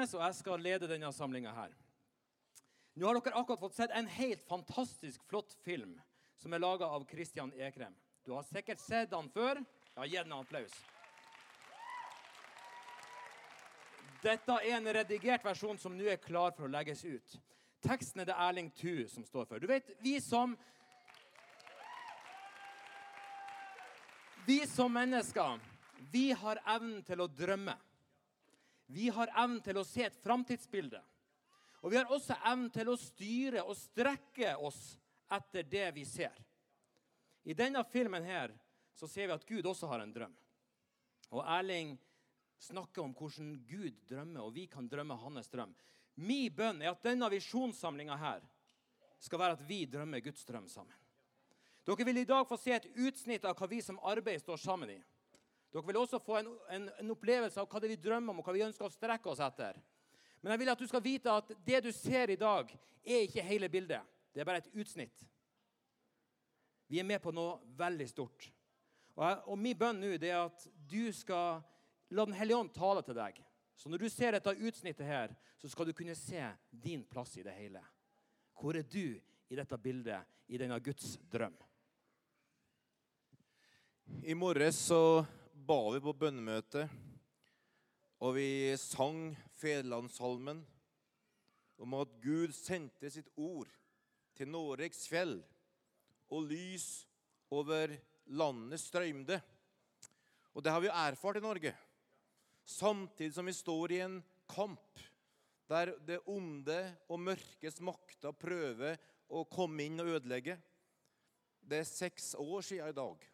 Johannes, og jeg skal lede denne samlingen her. Nå har dere akkurat fått sett en helt fantastisk flott film som laget av Christian Ekrem. Du har sikkert sett den før. Ja, gi den en applaus. Dette en redigert versjon som nå klar for å legges ut. Teksten det Erling Thu som står for. Du vet, vi som mennesker, vi har evnen til å drømme. Vi har evnen til å se et framtidsbilde. Og vi har også evnen til å styre og strekke oss etter det vi ser. I denne filmen her så ser vi at Gud også har en drøm. Og Erling snakker om hvordan Gud drømmer, og vi kan drømme hans drøm. Min bønn at denne visjonssamlingen her skal være at vi drømmer Guds drøm sammen. Dere vil i dag få se et utsnitt av hva vi som arbeid står sammen i. Dere vil også få en opplevelse av hva det vi drømmer om, og hva vi ønsker å strekke oss etter. Men jeg vil at du skal vite at det du ser i dag ikke hele bildet. Det bare et utsnitt. Vi med på noe veldig stort. Og min bønn nå at du skal la den Hellige Ånd tale til deg. Så når du ser dette utsnittet her, så skal du kunne se din plass i det hele. Hvor du i dette bildet, i denne Guds drøm? I morges så ba vi på bønnemøte, og vi sang Fedrelandssalmen om at Gud sendte sitt ord til Noregs fjell, og lys over landet strømde. Og det har vi erfart i Norge. Samtidig som vi står i en kamp der det onde og mørkes makter prøver å komme inn og ødelegge. Det 6 år siden i dag,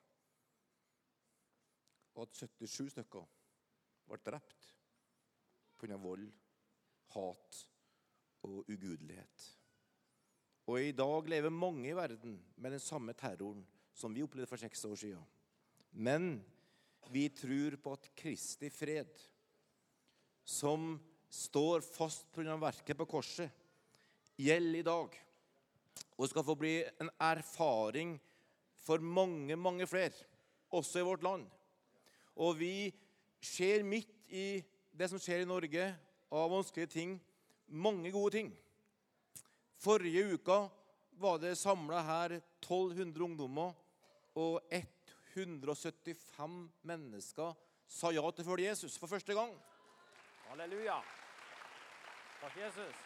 og at 77 stykker ble drept på grunn av vold, hat og ugudelighet. Og i dag lever mange i verden med den samme terroren som vi opplevde for 6 år siden. Men vi tror på at Kristi fred, som står fast på grunn av verket på korset, gjelder i dag, og skal få bli en erfaring for mange, mange flere, også i vårt land. Og vi ser midt i det som skjer i Norge, av vanskelige ting, mange gode ting. Forrige uka var det samlet her 1200 ungdommer, og 175 mennesker sa ja til å følge Jesus for første gang. Halleluja. Takk, Jesus.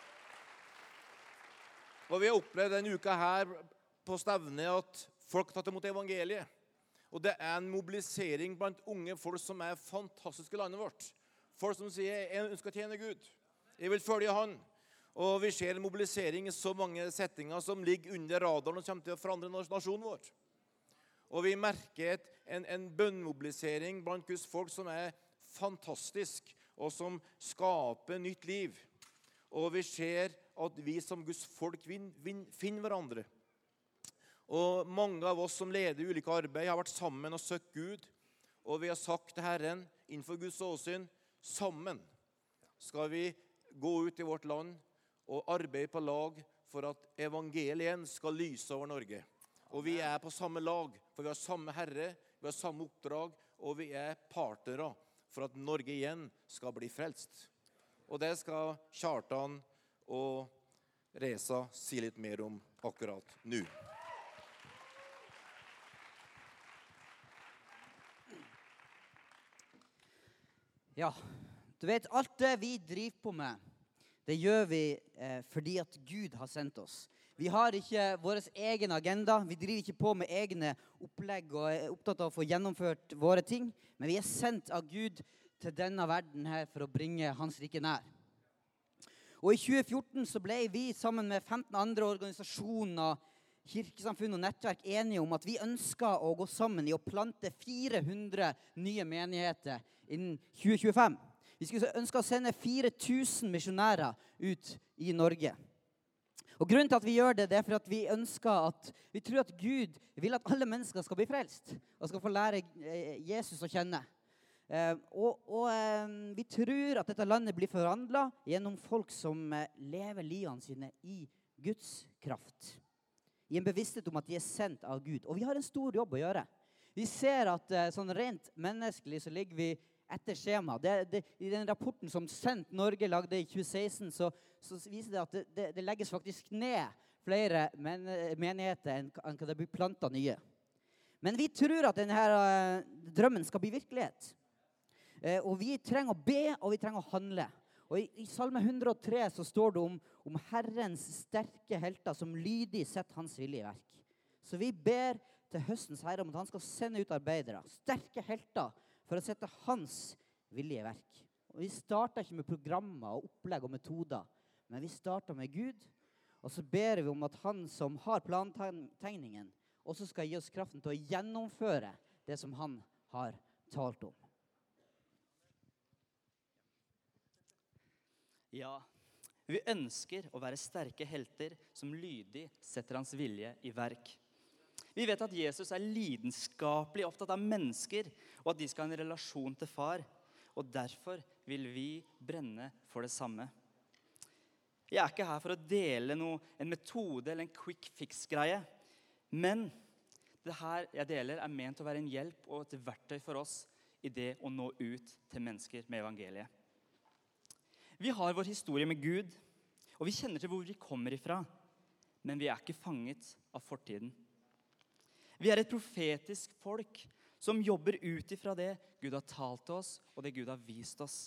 Og vi har opplevd denne uka her på stevnet at folk har tatt imot evangeliet. Og det en mobilisering blant unge folk som fantastiske i landet vårt. Folk som sier, jeg ønsker å tjene Gud. Jeg vil følge han. Og vi ser en mobilisering i så mange settinger som ligger under radaren og kommer til å forandre nasjonen vår. Og vi merker en bønnmobilisering blant Guds folk som fantastisk, og som skaper nytt liv. Og vi ser at vi som Guds folk finner hverandre. Og mange av oss som leder ulike arbeid har vært sammen og søkt Gud, og vi har sagt til Herren, innenfor Guds åsyn, sammen skal vi gå ut i vårt land og arbeide på lag for at evangelien skal lyse over Norge. Og vi på samme lag, for vi har samme Herre, vi har samme oppdrag, og vi partnere for at Norge igjen skal bli frelst. Og det skal Kjartan og Reza si litt mer om akkurat nå. Ja, du vet, alt det vi driver på med, det gjør vi fordi at Gud har sendt oss. Vi har ikke vår egen agenda, vi driver ikke på med egne opplegg og opptatt av å få gjennomført våre ting, men vi sendt av Gud til denne verden her for å bringe hans rike nær. Og i 2014 så ble vi sammen med 15 andre organisasjoner, kirkesamfunn og nettverk enige om at vi ønsket å gå sammen i å plante 400 nye menigheter innen 2025. Vi skulle ønske å sende 4000 misjonærer ut i Norge. Og grunnen til at vi gjør det, det for at vi ønsker at, vi tror at Gud vil at alle mennesker skal bli frelst, og skal få lære Jesus å kjenne. Vi tror at dette landet blir forvandlet gjennom folk som lever livene sine i Guds kraft. I en bevissthet om at de sendt av Gud. Og vi har en stor jobb å gjøre. Vi ser at sånn rent menneskelig så ligger vi etter skjema. I den rapporten som Sendt Norge lagde i 2016, så viser det at det legges faktisk ned flere menigheter enn hva det blir plantet nye. Men vi tror at denne drømmen skal bli virkelighet. Og vi trenger å be, og vi trenger å handle. Og i Salme 103 så står det om Herrens sterke helter som lydig setter hans vilje i verk. Så vi ber til høstens Herre om at han skal sende ut arbeidere, sterke helter, for å sette hans vilje i verk. Og vi starter ikke med programmer og opplegg og metoder, men vi starter med Gud, og så ber vi om at han som har plantegningen, også skal gi oss kraften til å gjennomføre det som han har talt om. Ja, vi ønsker å være sterke helter som lydig setter hans vilje i verk. Vi vet at Jesus er lidenskapelig opptatt av mennesker, og at de skal ha en relasjon til far. Og derfor vil vi brenne for det samme. Jeg er ikke her for å dele en metode eller en quick fix-greie. Men det her jeg deler er ment å være en hjelp og et verktøy for oss i det å nå ut til mennesker med evangeliet. Vi har vår historie med Gud, og vi kjenner til hvor vi kommer ifra. Men vi er ikke fanget av fortiden. Vi er et profetisk folk som jobber ut ifra det Gud har talt til oss, og det Gud har vist oss.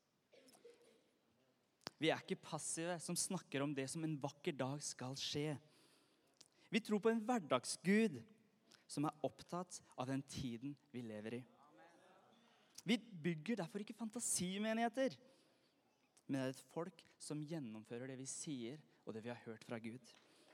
Vi er ikke passive som snakker om det som en vakker dag skal skje. Vi tror på en hverdagsgud som er opptatt av den tiden vi lever i. Vi bygger derfor ikke fantasimenigheter, men det er et folk som gjennomfører det vi sier, og det vi har hørt fra Gud.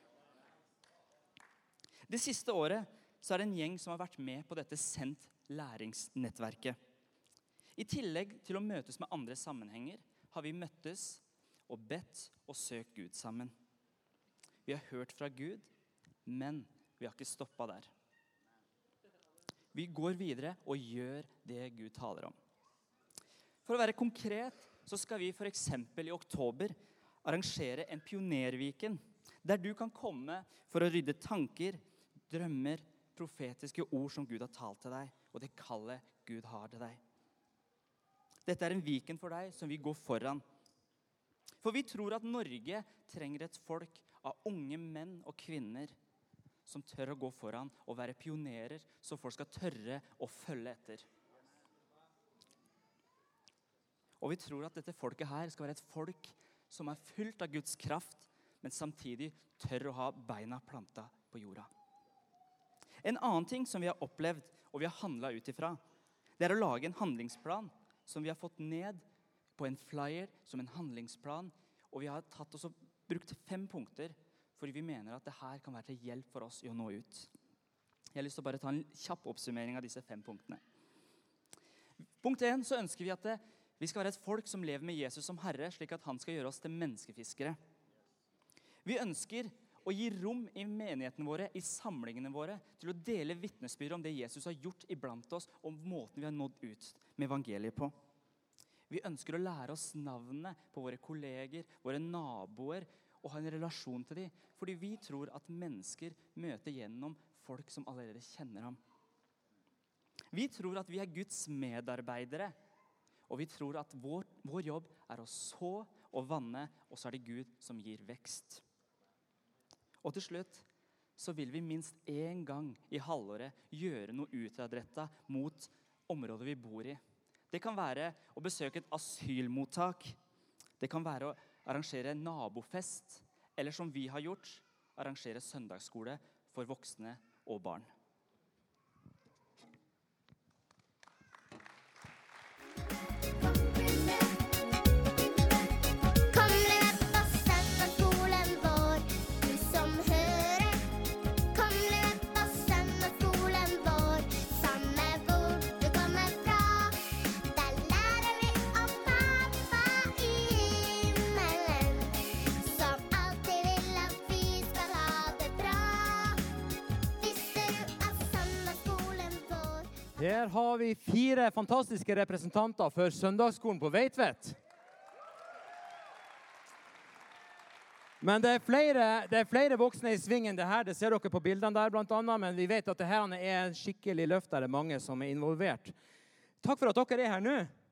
Det siste året så er det en gjeng som har vært med på dette Sendt læringsnettverket. I tillegg til å møtes med andre sammenhenger, har vi møttes og bedt og søkt Gud sammen. Vi har hørt fra Gud, men vi har ikke stoppet der. Vi går videre og gjør det Gud taler om. For å være konkret, så skal vi for eksempel i oktober arrangere en pionerviken, der du kan komme for å rydde tanker, drømmer, profetiske ord som Gud har talt til deg, og det kallet Gud har til deg. Dette er en viken for deg som vi går foran. For vi tror at Norge trenger et folk av unge menn og kvinner som tør å gå foran og være pionerer, så folk skal tørre å følge etter. Og vi tror at dette folket her skal være et folk som er fylt av Guds kraft, men samtidig tør å ha beina plantet på jorda. En annen ting som vi har opplevd, og vi har handlet ut ifra, det er å lage en handlingsplan som vi har fått ned på en flyer som en handlingsplan, og vi har tatt oss og brukt 5 punkter, fordi vi mener at det her kan være til hjelp for oss i å nå ut. Jeg har lyst til å bare ta en kjapp oppsummering av disse 5 punktene. Punkt 1, så ønsker vi at vi skal være et folk som lever med Jesus som Herre, slik at han skal gjøre oss til menneskefiskere. Vi ønsker å gi rom i menighetene våre, i samlingene våre, til å dele vitnesbyrd om det Jesus har gjort iblant oss, og måten vi har nådd ut med evangeliet på. Vi ønsker å lære oss navnene på våre kolleger, våre naboer, og ha en relasjon til dem, fordi vi tror at mennesker møter gjennom folk som allerede kjenner ham. Vi tror at vi er Guds medarbeidere, og vi tror at vår jobb er å så og vanne, og så er det Gud som gir vekst. Og til slutt så vil vi minst 1 gang i halvåret gjøre noe utadrettet mot området vi bor i. Det kan være å besøke et asylmottak. Det kan være å arrangere nabofest, eller som vi har gjort, arrangere søndagsskole for voksne og barn. Her har vi 4 fantastiske representanter for søndagsskolen på Veitvet. Men det er flere voksne i svingen det her. Det ser dere på bildene der blant annet, men vi vet at det her er skikkelig løft der det er mange som er involvert. Takk for at dere er her nå.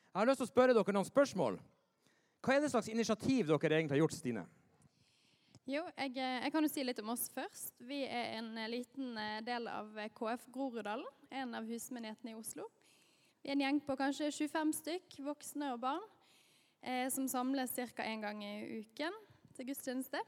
Jeg har lyst til å spørre dere noen spørsmål. Hva det slags initiativ dere egentlig har gjort, Stine? Jo, jeg kan jo si litt om oss først. Vi en liten del av KF Groruddalen, en av husmenighetene i Oslo. Vi en gjeng på kanskje 25 stykk, voksne og barn, som samles ca. en gang i uken til gudstjeneste.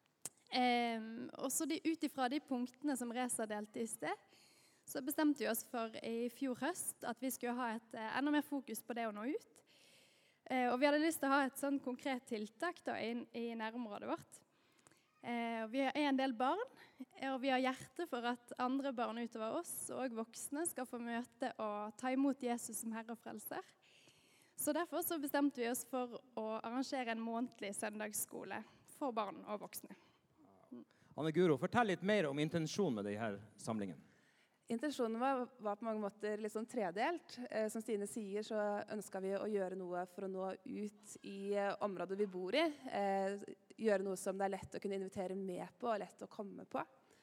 Og så ut ifra de punktene som Reza delte i sted, så bestemte vi oss for i fjor høst at vi skulle ha et enda mer fokus på det å nå ut. Og vi hadde lyst til å ha et sånn konkret tiltak da, i nærområdet vårt. Vi en del barn, og vi har hjerte for at andre barn utover oss og voksne skal få møte og ta imot Jesus som Herre og Frelser. Så derfor så bestemte vi oss for å arrangere en månedlig søndagsskole for barn og voksne. Anne Guro, fortell litt mer om intensjonen med denne samlingen. Intensjonen var på mange måter litt sånn tredelt. Som Stine sier, så ønsket vi å gjøre noe for å nå ut i området vi bor i. Gjøre noe som det lett å kunne invitere med på og lett å komme på.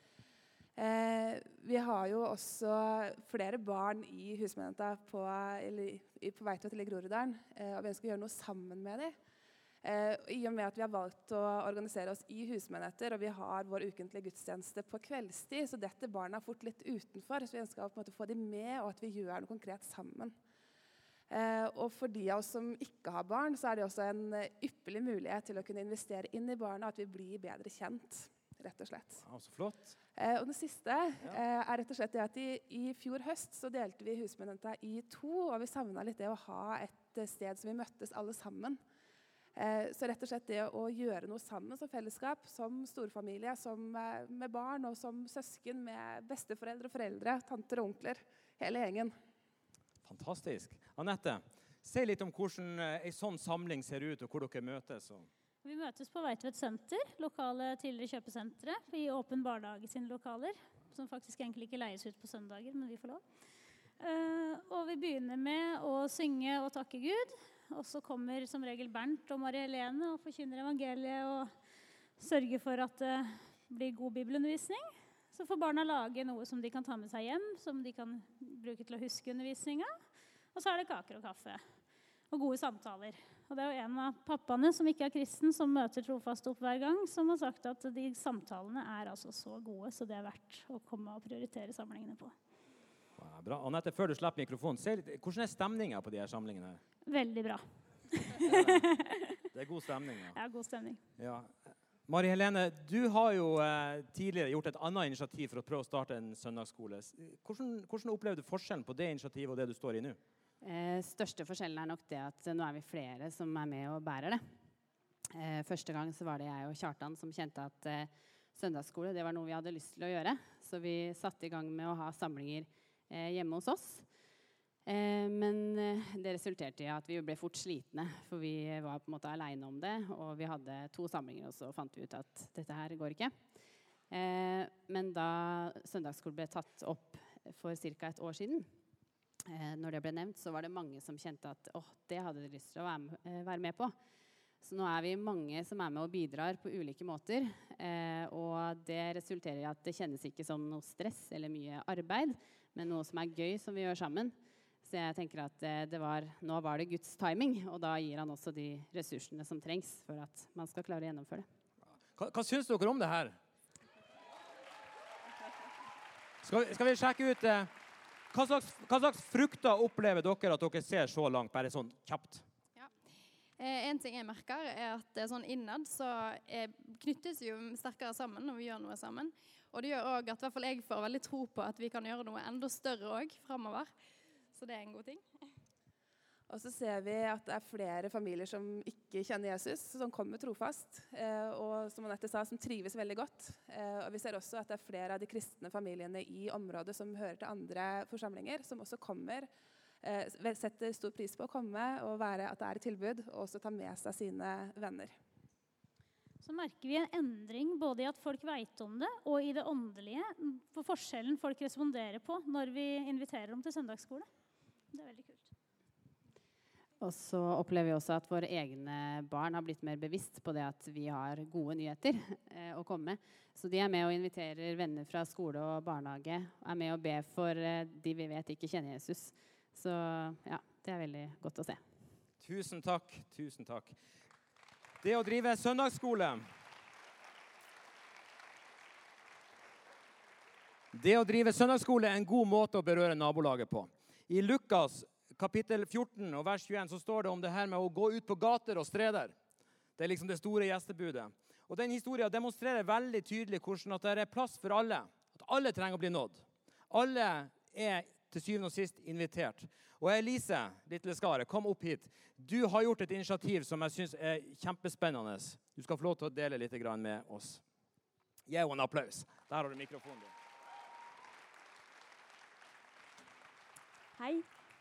Vi har jo også flere barn i husmenigheten på Veitvet eller Groruddalen, og vi ønsker å gjøre noe sammen med dem. I og med at vi har valgt å organisere oss i husmenigheter, og vi har vår ukentlige gudstjeneste på kveldstid, så dette barna fort litt utenfor, så vi ønsker å på en måte få dem med, og at vi gjør noe konkret sammen. Og for de av oss som ikke har barn, så det også en ypperlig mulighet til å kunne investere inn i barna, at vi blir bedre kjent, rett og slett. Ja, så flott. Og det siste rett og slett det at i fjor høst så delte vi husmenigheten i 2, og vi savnet litt det å ha et sted som vi møttes alle sammen. Så rett og slett det å gjøre noe sammen som fellesskap, som storfamilie, som med barn og som søsken med besteforeldre og foreldre, tanter og onkler, hele gjengen. Fantastisk. Annette, si litt om hvordan en sånn samling ser ut, og hvor dere møtes. Vi møtes på Veitvet senter, lokale tidligere kjøpesentre, i Åpen barnehage sine lokaler, som faktisk egentlig ikke leies ut på søndager, men vi får lov. Og vi begynner med å synge og takke Gud. Og så kommer som regel Bernt og Marie Helene og forkynner evangeliet og sørger for at det blir god bibelundervisning. Så får barna lage noe som de kan ta med seg hjem, som de kan bruke til å huske undervisninga. Og så det kaker og kaffe og gode samtaler. Og det jo en av pappaene som ikke kristen, som møter trofast opp hver gang, som har sagt at de samtalene altså så gode, så det verdt å komme og prioritere samlingene på. Ja, bra. Annette, før du slipper mikrofonen, hvordan stemningen på de her samlingene her? Veldig bra. Det god stemning, ja. Ja, god stemning. Ja. Marie Helene, du har jo tidligere gjort et annet initiativ for å prøve å starte en søndagsskole. Hvordan opplevde du forskjellen på det initiativet og det du står i nå? Største forskjellen nok det at nå vi flere som med og bærer det. Første gang så var det jeg og Kjartan som kjente at søndagsskole, det var noe vi hadde lyst til å gjøre. Så vi satte i gang med å ha samlinger hjemme hos oss. Men det resulterte i at vi ble fort slitne, for vi var på en måte alene om det, og vi hadde 2 samlinger, og så fant vi ut at dette her går ikke. Men da søndagsskole ble tatt opp for ca. et år siden, når det ble nevnt, så var det mange som kjente at det hadde de lyst til å være med på. Så nå vi mange som med og bidrar på ulike måter, og det resulterer i at det kjennes ikke som noe stress eller mye arbeid, men noe som gøy som vi gjør sammen. Så jeg tenker at nå var det Guds timing, og da gir han også de ressursene som trengs for at man skal klare å gjennomføre det. Hva synes dere om det her? Skal vi sjekke ut hva slags frukter opplever dere at dere ser så langt, bare sånn kjapt? Ja. En ting jeg merker at sånn innad så knyttes jo sterkere sammen når vi gjør noe sammen. Og det gjør også at i hvert fall jeg får veldig tro på at vi kan gjøre noe enda større også fremover. Så det en god ting. Og så ser vi at det flere familier som ikke kjenner Jesus, som kommer trofast, og som Annette sa, som trives veldig godt. Og vi ser også at det flere av de kristne familiene i området som hører til andre forsamlinger, som også kommer, setter stor pris på å komme og at det et tilbud, og også ta med seg sine venner. Så merker vi en endring både i at folk vet om det, og i det åndelige, på forskjellen folk responderer på når vi inviterer dem til søndagsskole. Det veldig kult. Og så opplever vi også at våre egne barn har blitt mer bevisst på det at vi har gode nyheter å komme med. Så de med og inviterer venner fra skole og barnehage, med og ber for de vi vet ikke kjenner Jesus. Så ja, det veldig godt å se. Tusen takk, tusen takk. Det å drive søndagsskole er en god måte å berøre nabolaget på. I Lukas kapittel 14 og vers 21 så står det om det her med å gå ut på gater og streder. Det er liksom det store gjestebudet. Og den historien demonstrerer veldig tydelig hvordan at det er plass for alle. At alle trenger å bli nådd. Alle er til syvende og sist invitert. Og Elise, Little Skare, kom opp hit. Du har gjort et initiativ som jeg synes er kjempespennende. Du skal få lov til å dele litt grann med oss. Gi henne en applaus. Der har du mikrofonen din. Hei.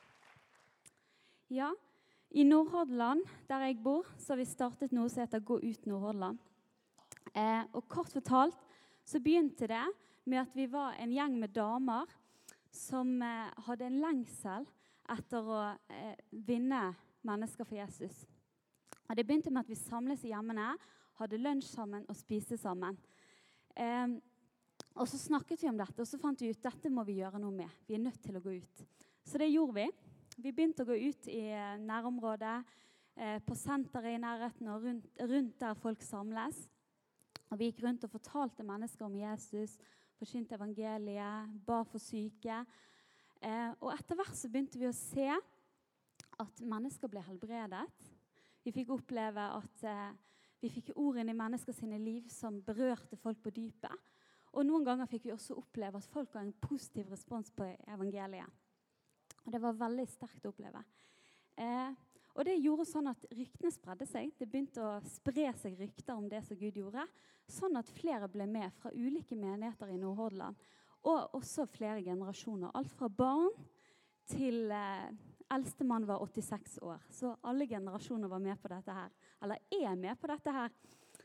Ja, i Nordhordland, der jeg bor, så har vi startet noe som heter Gå ut Nordhordland. Og kort fortalt så begynte det med at vi var en gjeng med damer som hadde en lengsel etter å vinne mennesker for Jesus. Og det begynte med at vi samles i hjemmene, hadde lunsj sammen og spiste sammen. Og så snakket vi om dette, og så fant vi ut dette må vi gjøre noe med. Vi er nødt til å gå ut. Så det gjorde vi. Vi begynte å gå ut i nærområdet, på senteret i nærheten og rundt der folk samles. Og vi gikk rundt og fortalte mennesker om Jesus, forkynte evangeliet, ba for syke. Og etter hvert så begynte vi å se at mennesker ble helbredet. Vi fikk oppleve at vi fikk ord inn i mennesker sine liv som berørte folk på dypet. Og noen ganger fikk vi også oppleve at folk har en positiv respons på evangeliet. Og det var veldig sterkt å oppleve. Og det gjorde sånn at ryktene spredde seg. Det begynte å spre seg rykter om det som Gud gjorde, sånn at flere ble med fra ulike menigheter i Nordhordland, og også flere generasjoner. Alt fra barn til eldste mann var 86 år. Så alle generasjoner var med på dette her, eller er med på dette her.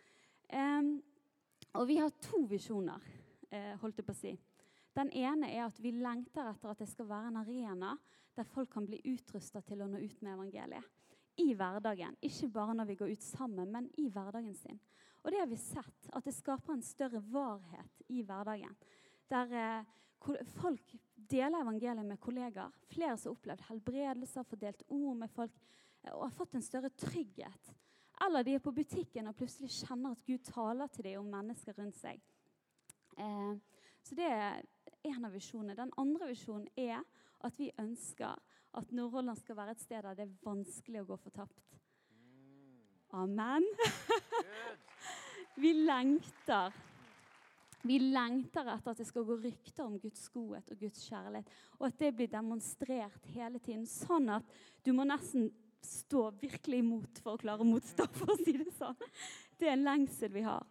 Og vi har 2 visjoner, holdt jeg på å si. Den ene er at vi lengter etter at det skal være en arena der folk kan bli utrustet til å nå ut med evangeliet. I hverdagen. Ikke bare når vi går ut sammen, men i hverdagen sin. Og det har vi sett, at det skaper en større varhet i hverdagen. Der folk deler evangeliet med kollegaer. Flere som har opplevd helbredelser, fordelt ord med folk, og har fått en større trygghet. Eller de er på butikken og plutselig kjenner at Gud taler til dem om mennesker rundt seg. Så det er en av visjonene. Den andre visjonen er at vi ønsker at Nordhordland skal være et sted der det er vanskelig å gå fortapt. Amen. Vi lengter etter at det skal gå rykter om Guds godhet og Guds kjærlighet, og at det blir demonstrert hele tiden, sånn at du må nesten stå virkelig imot for å klare å motstå, for å si det sånn. Det er en lengsel vi har.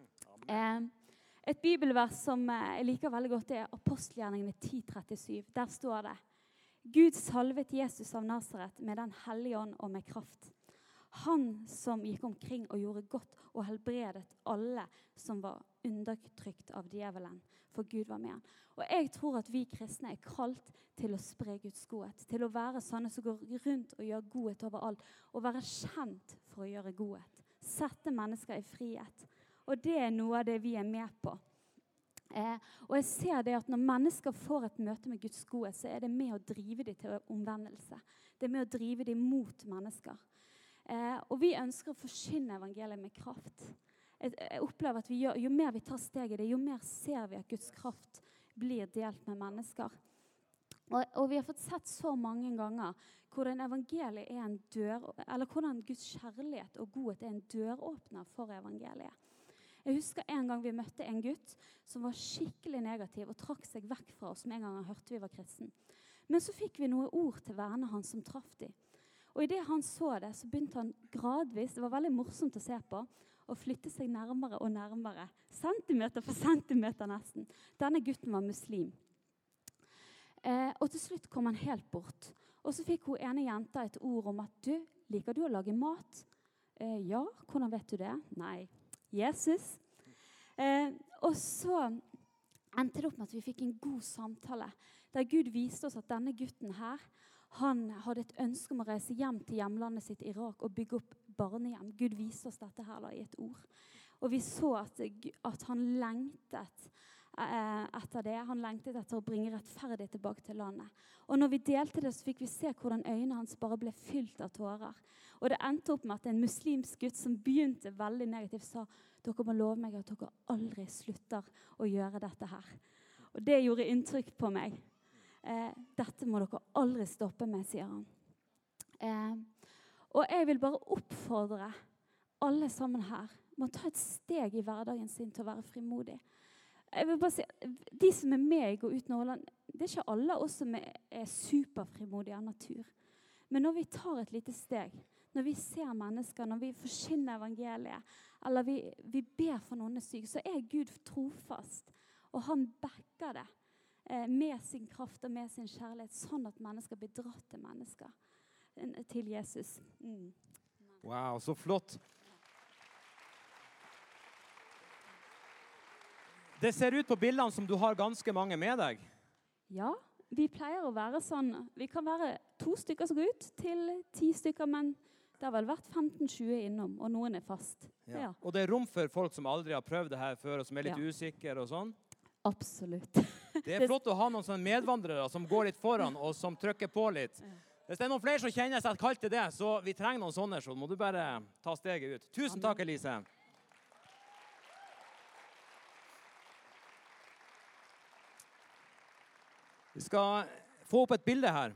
Et bibelvers som jeg liker veldig godt, det er Apostelgjerningene 10:37. Der står det: Gud salvet Jesus av Nazaret med den hellige ånd og med kraft. Han som gikk omkring og gjorde godt og helbredet alle som var undertrykt av djevelen, for Gud var med han. Og jeg tror at vi kristne er kalt til å spre Guds godhet, til å være sånne som går rundt og gjør godhet overalt, og være kjent for å gjøre godhet. Sette mennesker i frihet. Og det er noe av det vi er med på. Og jeg ser det at når mennesker får et møte med Guds godhet, så er det med å drive dem til omvendelse. Det er med å drive dem mot mennesker. Og vi ønsker å forkynne evangeliet med kraft. Jeg opplever at jo mer vi tar steg i det, jo mer ser vi at Guds kraft blir delt med mennesker. Og vi har fått sett så mange ganger hvordan evangeliet er en dør, eller hvordan Guds kjærlighet og godhet er en døråpner for evangeliet. Jeg husker en gang vi møtte en gutt som var skikkelig negativ og trakk seg vekk fra oss med en gang han hørte vi var kristen. Men så fikk vi noen ord til vennene hans som traff de. Og i det han så det, så begynte han gradvis, det var veldig morsomt å se på, å flytte seg nærmere og nærmere, centimeter for centimeter nesten. Denne gutten var muslim. Og til slutt kom han helt bort. Og så fikk hun ene jenta et ord om at liker du å lage mat? Ja, hvordan vet du det? Nei. Jesus. Og så endte det opp med at vi fikk en god samtale, der Gud viste oss at denne gutten her, han hadde et ønske om å reise hjem til hjemlandet sitt Irak og bygge opp barnehjem. Gud viste oss dette her da, i et ord. Og vi så at han lengtet etter det. Han lengtet etter å bringe rettferdighet tilbake til landet. Og når vi delte det, så fikk vi se hvordan øynene hans bare ble fylt av tårer. Og det endte opp med at en muslimsk gutt som begynte veldig negativt, sa, dere må love meg at dere aldri slutter å gjøre dette her. Og det gjorde inntrykk på meg. Dette må dere aldri stoppe med, sier han. Og jeg vil bare oppfordre alle sammen her må ta et steg i hverdagen sin til å være frimodig. Jeg vil bare si, de som er med i Gå ut Nordland, det er ikke alle oss som er superfrimodige av natur. Men når vi tar et lite steg, når vi ser mennesker, når vi forkynner evangeliet, eller vi ber for noen syk, så er Gud trofast. Og han backer det med sin kraft og med sin kjærlighet, sånn at mennesker blir dratt til mennesker, til Jesus. Wow, så flott. Det ser ut på bildene som du har ganske mange med deg. Ja, vi pleier å være sånn. Vi kan være 2 stykker som går ut til 10 stykker, men det har vel vært 15-20 innom, og noen er fast. Ja. Og det er rom for folk som aldri har prøvd det her før, og som er litt usikre og sånn? Absolutt. Det er flott å ha noen sånne medvandrere som går litt foran, og som trykker på litt. Hvis det er noen flere som kjenner seg kalt til det, så vi trenger noen sånne, så må du bare ta steget ut. Tusen takk, Elise. Vi skal få opp et bilde her.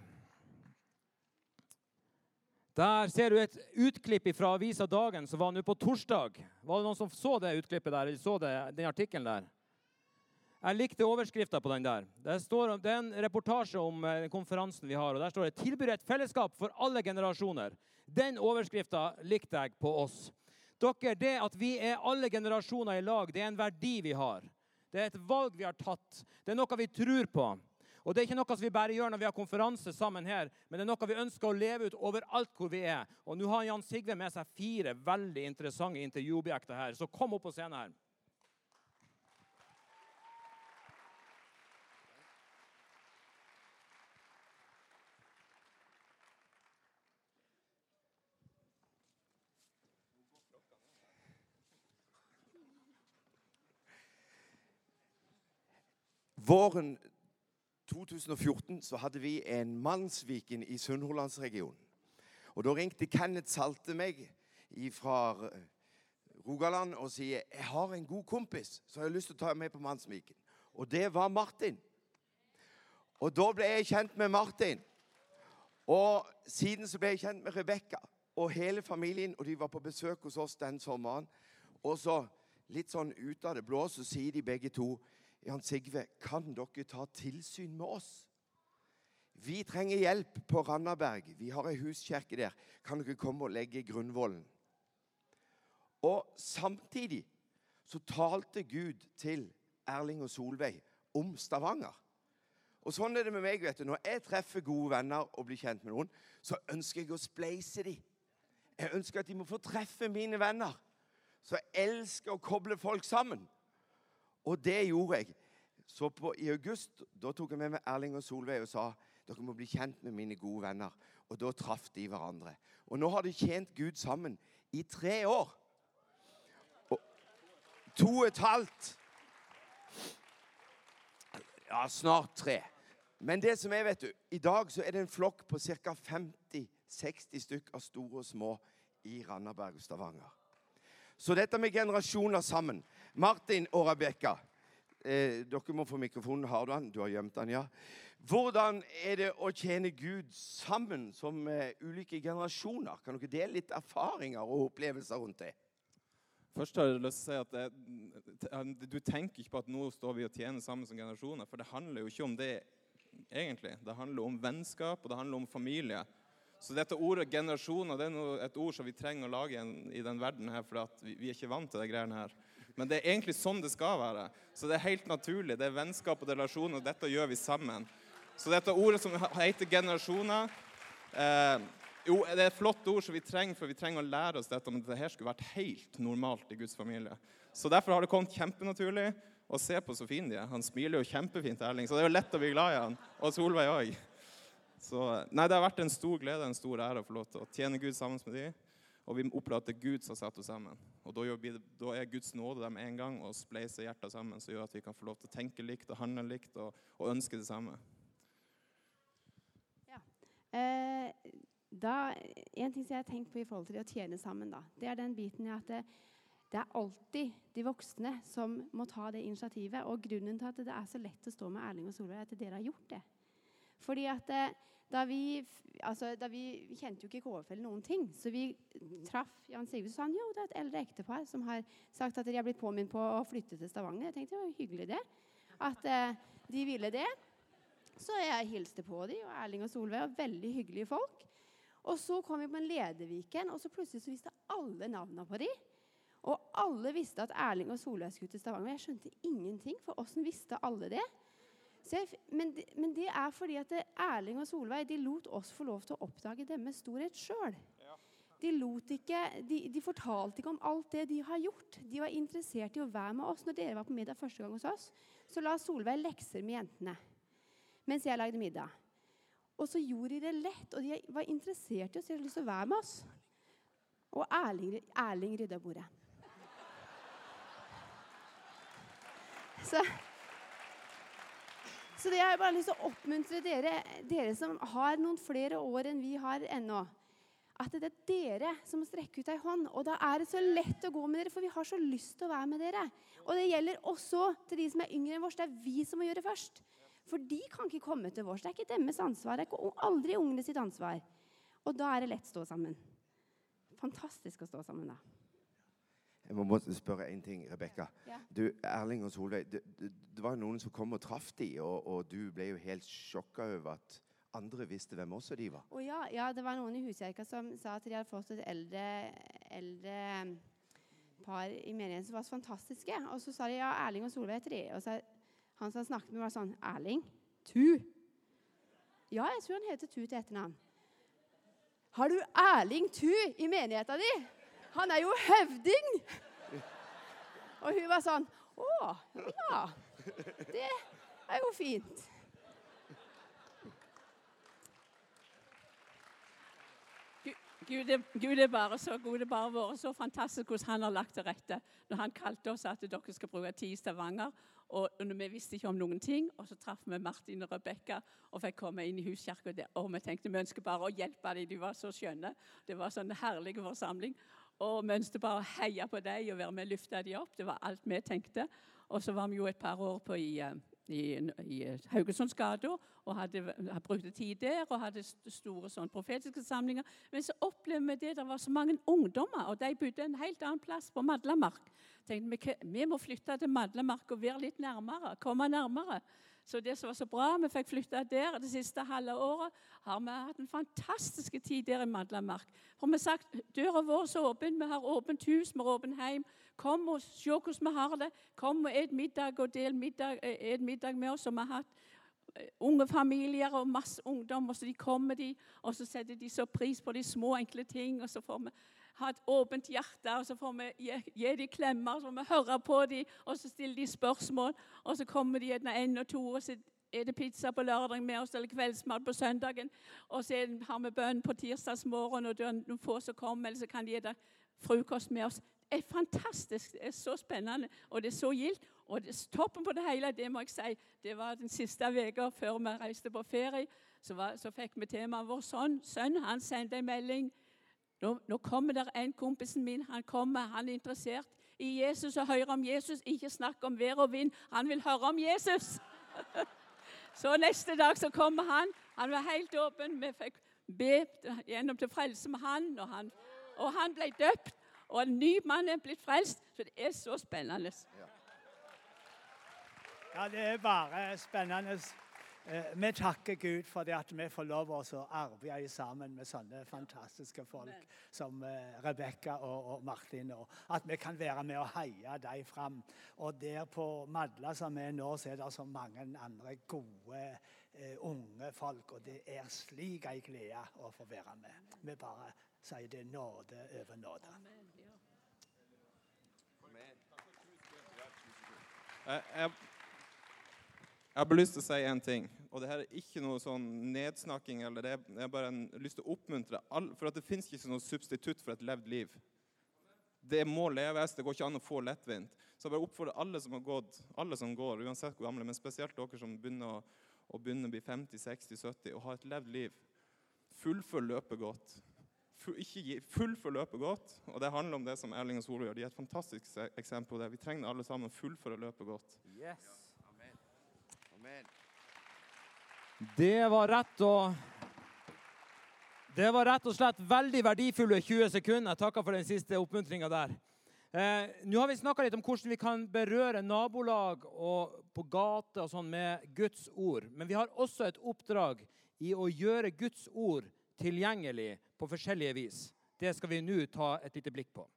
Der ser du et utklipp fra Avisa Dagen som var nå på torsdag. Var det noen som så det utklippet der, eller så den artikkelen der? Jeg likte overskriften på den der. Det er en reportasje om konferansen vi har, og der står det «Tilbyr et fellesskap for alle generasjoner». Den overskriften likte jeg på oss. Dere, det at vi er alle generasjoner i lag, det er en verdi vi har. Det er et valg vi har tatt. Det er noe vi tror på. Og det er ikke noe som vi bare gjør når vi har konferanse sammen her, men det er noe vi ønsker å leve ut overalt hvor vi er. Og nå har Jan Sigve med seg 4 veldig interessante intervjuobjekter her, så kom opp på scenen her. Våren 2014 så hadde vi en mannsviken i Sunnhordlandsregionen. Og da ringte Kenneth Salte meg fra Rogaland og sier, jeg har en god kompis som jeg har lyst til å ta med på mannsviken. Og det var Martin. Og da ble jeg kjent med Martin. Og siden så ble jeg kjent med Rebecca og hele familien, og de var på besøk hos oss den sommeren. Og så litt sånn ut av det blå, så sier de begge to, Jan Sigve, kan dere ta tilsyn med oss? Vi trenger hjelp på Randaberg. Vi har en huskirke der. Kan dere komme og legge grunnvollen? Og samtidig så talte Gud til Erling og Solveig om Stavanger. Og sånn er det med meg, vet du. Når jeg treffer gode venner og blir kjent med noen, så ønsker jeg å spleise dem. Jeg ønsker at de må få treffe mine venner. Så jeg elsker å koble folk sammen. Og det gjorde jeg. Så i august, da tok jeg med meg Erling og Solveig og sa, dere må bli kjent med mine gode venner. Og da traff de hverandre. Og nå har de tjent Gud sammen i 3 år. Og 2,5. Ja, snart 3. Men det som jeg vet du, i dag så er det en flokk på ca. 50-60 stykker store og små i Randaberg og Stavanger. Så dette med generasjoner sammen. Martin og Rebecca, dere må få mikrofonen. Har du den? Du har gjemt den, ja. Hvordan er det å tjene Gud sammen som ulike generasjoner? Kan dere dele litt erfaringer og opplevelser rundt det? Først har jeg lyst til å si at du tenker ikke på at nå står vi og tjener sammen som generasjoner, for det handler jo ikke om det egentlig. Det handler om vennskap, og det handler om familie. Så dette ordet generasjoner, det er et ord som vi trenger å lage i den verden her, for at vi er ikke vant til det greiene her. Men det er egentlig sånn det skal være. Så det er helt naturlig. Det er vennskap og relasjoner, og dette gjør vi sammen. Så dette ordet som heter generasjoner, jo, det er et flott ord som vi trenger, for vi trenger å lære oss dette, men dette her skulle vært helt normalt i Guds familie. Så derfor har det kommet kjempenaturlig å se på så fin de er. Han smiler jo kjempefint, Erling, så det er jo lett å bli glad i han. Og Solveig også. Så, nei, det har vært en stor glede, en stor ære å få lov til å tjene Gud sammen med de. Og vi opplever at det Gud som har satt oss sammen. Og da Guds nåde der med en gang, og spleiser hjertet sammen, så gjør at vi kan få lov til å tenke likt, og handle likt, og ønske det samme. Ja. En ting som jeg har tenkt på i forhold til det å tjene sammen, da, det den biten at det alltid de voksne som må ta det initiativet. Og grunnen til at det så lett å stå med Erling og Solveig, at dere har gjort det. Fordi at da vi kjente jo ikke KF eller noen ting, så vi traff Jan Sigurd og sa han, jo, det et eldre ektepar som har sagt at de har blitt påminnet på å flytte til Stavanger. Jeg tenkte det var hyggelig det, at de ville det. Så jeg hilste på dem, og Erling og Solveig var veldig hyggelige folk. Og så kom vi på en lederviken, og så plutselig så visste alle navnene på dem. Og alle visste at Erling og Solveig skulle til Stavanger. Jeg skjønte ingenting, for hvordan visste alle det? Men det fordi at Erling og Solveig, de lot oss få lov til å oppdage deres storhet selv. De fortalte ikke om alt det de har gjort. De var interessert i å være med oss. Når dere var på middag første gang hos oss, så la Solveig lekser med jentene, mens jeg lagde middag. Og så gjorde de det lett, og de var interessert i oss, de hadde lyst til å være med oss. Og Erling rydda bordet. Så det har jeg bare lyst til å oppmuntre dere som har noen flere år enn vi har ennå, at det dere som strekker ut en hånd, og da det så lett å gå med dere, for vi har så lyst til å være med dere. Og det gjelder også til de som yngre enn oss, det vi som må gjøre det først. For de kan ikke komme til oss, det ikke deres ansvar, det ikke aldri ungene sitt ansvar. Og da det lett å stå sammen. Fantastisk å stå sammen da. Jeg må spørre en ting, Rebecca. Ja. Du, Erling og Solveig, det var noen som kom og traff de, og du ble jo helt sjokket over at andre visste hvem også de var. Og ja, det var noen i Huskirka som sa at de hadde fått et eldre par i menigheten som var så fantastiske. Og så sa de, ja, Erling og Solveig heter de. Og så, han som snakket med var sånn, Erling? Tu? Ja, jeg tror han heter Tu til etternavn. Har du Erling Tu i menigheten din? Han jo høvding! Og hun var sånn, ja, det jo fint. Gud bare så god, det bare vært så fantastisk hvordan han har lagt til rette. Når han kalte oss at dere skal bruke tid i Stavanger, og vi visste ikke om noen ting, og så traff vi Martin og Rebecca, og fikk komme inn i Huskirka, og vi tenkte, vi ønsker bare å hjelpe dem, de var så skjønne. Det var sånn en herlig forsamling. Og vi ønsket bare å heie på deg og være med og løfte dem opp. Det var alt vi tenkte. Og så var vi jo et par år i Haugesundsgata og hadde brukt tid der og hadde store sånn profetiske samlinger. Men så opplevde vi det var så mange ungdommer, og de bodde en helt annen plass på Madlamark. Tenkte vi må flytte til Madlamark og være litt nærmere, komme nærmere. Så det som var så bra, vi fikk flytte der. Det siste halve året har vi hatt en fantastisk tid der i Madlamark. For vi har sagt, døra vår er åpen, vi har åpent hus, vi har åpent hjem. Kom og se hvordan vi har det. Kom og et middag og del middag med oss. Og vi har hatt unge familier og masse ungdom, og så de kommer og så setter de så pris på de små enkle ting, og så får vi ha et åpent hjerte, og så får vi gi de klemmer, så får vi høre på de, og så stiller de spørsmål, og så kommer de en og to, og så det pizza på lørdag med oss, eller kveldsmat på søndagen, og så har vi bønn på tirsdagsmorgen, og det noen få som kommer, eller så kan de gjøre frokost med oss. Det fantastisk, det så spennende, og det så gildt, og toppen på det hele, det må jeg si, det var den siste veka før vi reiste på ferie, så fikk vi tema vår sønn, han sendte en melding. Nå kommer der en kompisen min, han er interessert i Jesus og hører om Jesus, ikke snakk om vær og vind, han vil høre om Jesus. Så neste dag så kommer han var helt åpen, vi fikk be gjennom til frelse med han, og han ble døpt, og en ny mann blitt frelst, så det så spennende. Ja, det bare spennende. Vi takker Gud for det at vi får lov å arbeide sammen med sånne fantastiske folk som Rebecca og Martin, og at vi kan være med og heie dem frem. Og der på Madla som nå, så det så mange andre gode, unge folk, og det slik en glede å få være med. Vi bare sier det nåde over nåde. Jeg har bare lyst til å si en ting, og det her er ikke noe sånn nedsnakking, eller det er bare lyst til å oppmuntre, for at det finnes ikke noe substitutt for et levd liv. Det må leves, det går ikke an å få lettvint. Så jeg bare oppfordrer alle som går, uansett hvor gamle, men spesielt dere som begynner å bli 50, 60, 70, og ha et levd liv. Fullfør løpet godt. Fullfør løpet godt, og det handler om det som Erling og Solo gjør. De er et fantastisk eksempel på det. Vi trenger alle sammen fullføre løpet godt. Yes. Amen. Amen. Det var rett og slett veldig verdifulle 20 sekunder. Jeg takker for den siste oppmuntringen der. Nå har vi snakket litt om hvordan vi kan berøre nabolag og på gate og sånn med Guds ord. Men vi har også et oppdrag i å gjøre Guds ord tilgjengelig på forskjellige vis. Det skal vi nå ta et lite blikk på.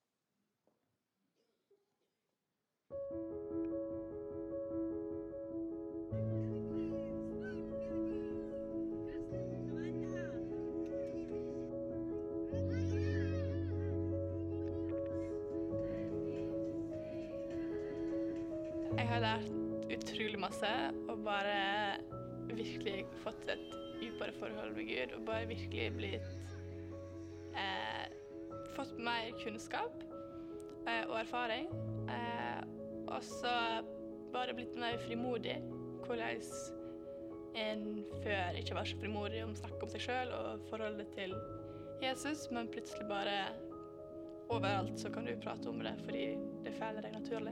Jeg har lært utrolig masse og bare virkelig fått et dypere forhold med Gud og bare virkelig fått mer kunnskap og erfaring. Og så bare blitt mer frimodig, hvordan en før ikke var så frimodig om å snakke om seg selv og forholdet til Jesus, men plutselig bare overalt så kan du prate om det fordi det føler deg naturlig.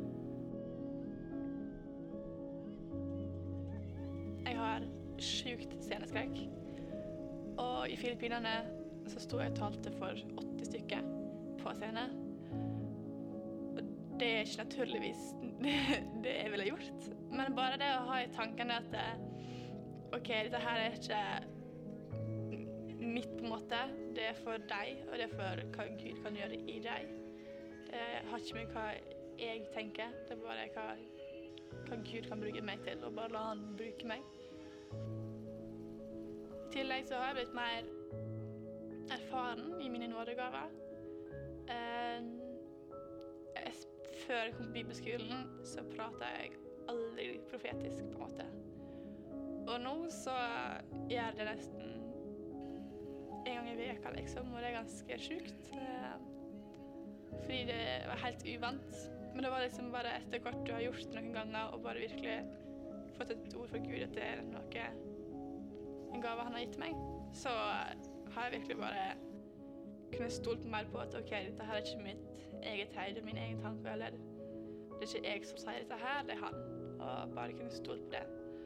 Jeg har sjukt sceneskrekk, og i Filippinene så sto jeg og talte for 80 stykker på scene. Og det er ikke naturligvis det jeg ville gjort, men bare det å ha i tankene at ok, dette her er ikke mitt på en måte, det er for deg, og det er for hva Gud kan gjøre i deg. Det har ikke mye hva jeg tenker, det er bare hva Gud kan bruke meg til, og bare la han bruke meg. I tillegg så har jeg blitt mer erfaren i mine nådegaver. Før jeg kom på bibelskolen så pratet jeg aldri profetisk på en måte. Og nå så gjør det nesten en gang i veka liksom, og det er ganske sjukt. Fordi det var helt uvant. Men det var liksom bare etter hvert du har gjort det noen ganger og bare virkelig fått et ord fra Gud at det er en gave han har gitt meg, så har jeg virkelig bare kunnet stolt mer på at ok, dette her er ikke mitt eget heid og min egen tanke, eller det er ikke jeg som sier dette her, det er han, og bare kunne stolt på det.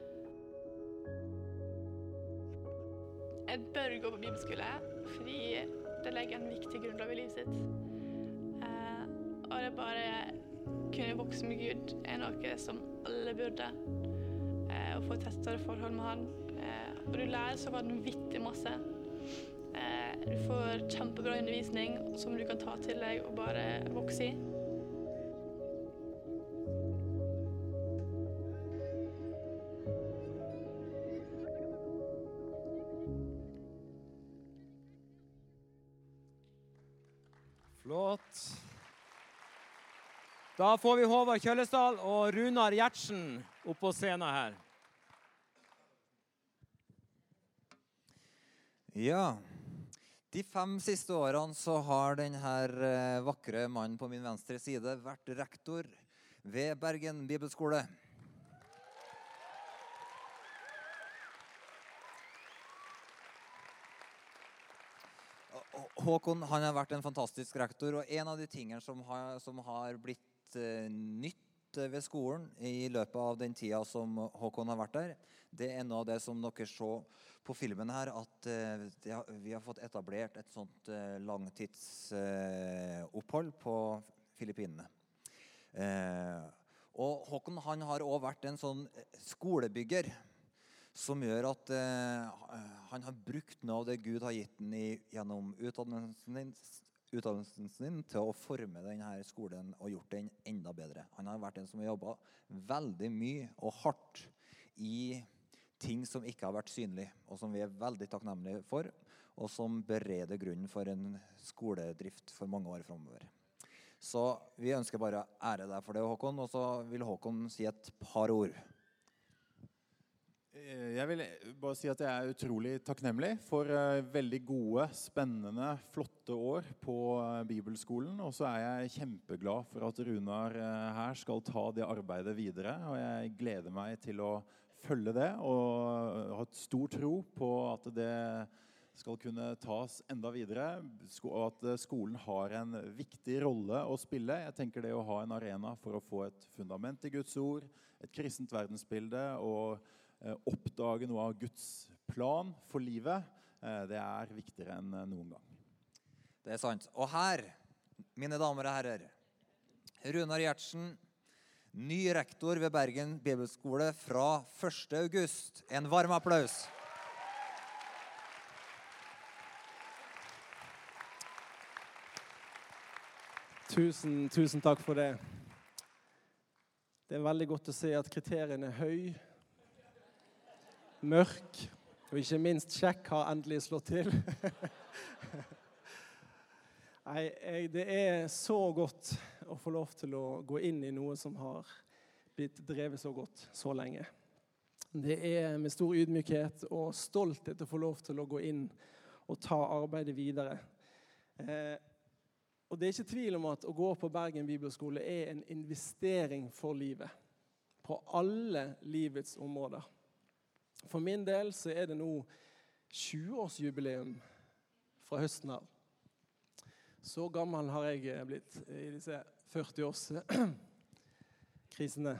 Jeg bør gå på bibelskole, fordi det legger en viktig grunnlov i livet sitt. Og det bare kunne vokse med Gud er noe som alle burde. Å få tettere forhold med han. Og du lærer så vanvittig masse. Du får kjempebra undervisning som du kan ta til deg og bare vokse i. Flott. Da får vi Håvard Kjøllesdal og Runar Gjertsen opp på scenen her. Ja, de 5 siste årene så har denne vakre mannen på min venstre side vært rektor ved Bergen Bibelskole. Håkon, han har vært en fantastisk rektor, og en av de tingene som har blitt nytt ved skolen i løpet av den tida som Håkon har vært der, det er noe av det som dere så på filmen her, at vi har fått etablert et sånt langtidsopphold på Filippinene. Og Håkon, han har også vært en sånn skolebygger, som gjør at han har brukt noe av det Gud har gitt den gjennom utdannelsen sin til å forme denne skolen og gjort den enda bedre. Han har vært en som har jobbet veldig mye og hardt i ting som ikke har vært synlig, og som vi er veldig takknemlige for, og som bereder grunnen for en skoledrift for mange år fremover. Så vi ønsker bare å ære deg for det, Håkon, og så vil Håkon si et par ord. Jeg vil bare si at jeg utrolig takknemlig for veldig gode, spennende, flotte år på Bibelskolen. Og så jeg kjempeglad for at Runar her skal ta det arbeidet videre. Og jeg gleder meg til å følge det, og har stor tro på at det skal kunne tas enda videre, og at skolen har en viktig rolle å spille. Jeg tenker det å ha en arena for å få et fundament i Guds ord, et kristent verdensbilde, og oppdage noe av Guds plan for livet, det viktigere enn noen gang. Det sant. Og her, mine damer og herrer, Runar Gjertsen, ny rektor ved Bergen Bibelskole fra 1. august. En varm applaus. Tusen takk for det. Det veldig godt å se at kriteriene høy, mørk, og ikke minst kjekk har endelig slått til. Nei, det så godt å få lov til å gå inn i noe som har blitt drevet så godt så lenge. Det med stor ydmykhet og stolthet å få lov til å gå inn og ta arbeidet videre. Og det ikke tvil om at å gå på Bergen Bibelskole en investering for livet, på alle livets områder. For min del så det nå 20-årsjubileum fra høsten av. Så gammel har jeg blitt i disse 40-årskrisene.